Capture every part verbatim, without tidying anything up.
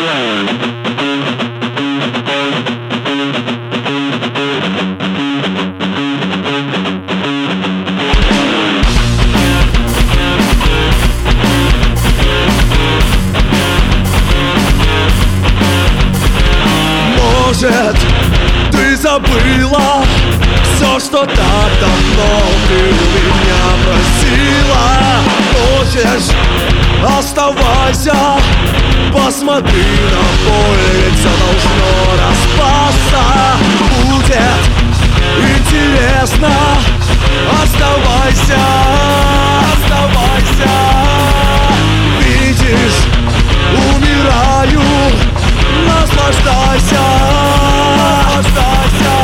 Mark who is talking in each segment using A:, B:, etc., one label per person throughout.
A: Может, ты забыла все, что так давно ты у меня просила. Хочешь, оставайся, посмотри на поле, ведь все должно распасться. Будет интересно, оставайся, оставайся. Видишь, умираю, наслаждайся, наслаждайся.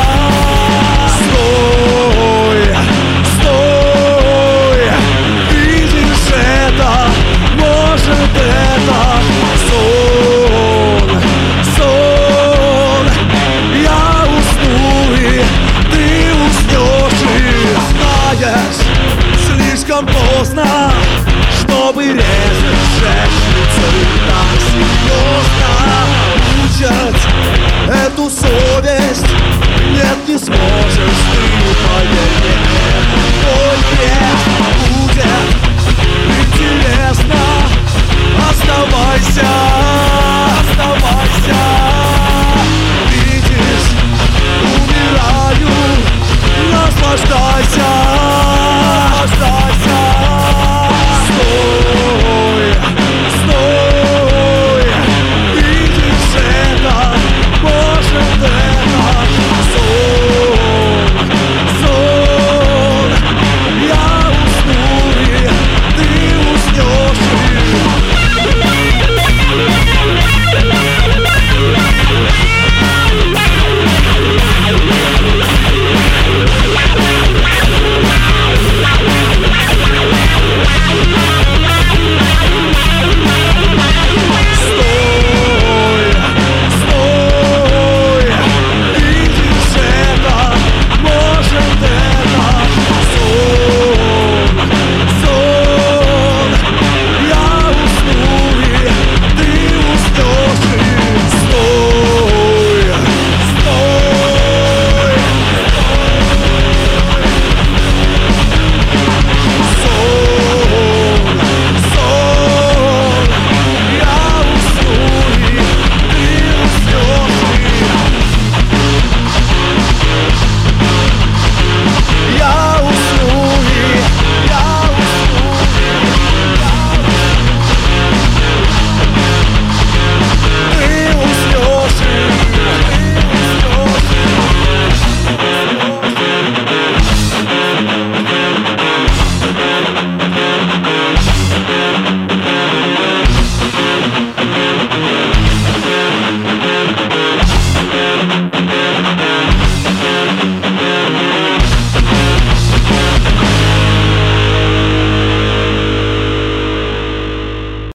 A: Стой, стой, видишь это, может это сон, сон. Я усну и ты уснешь, и знаешь, слишком поздно, чтобы резать жечь так серьезно. Учат эту совесть, нет, не сможешь ты, поверь мне, только будет интересно. Оставайся, оставайся. Видишь, умираю, наслаждайся, наслаждайся. Стой, стой, видишь это, может это сон, сон. Я усну и ты уснешь.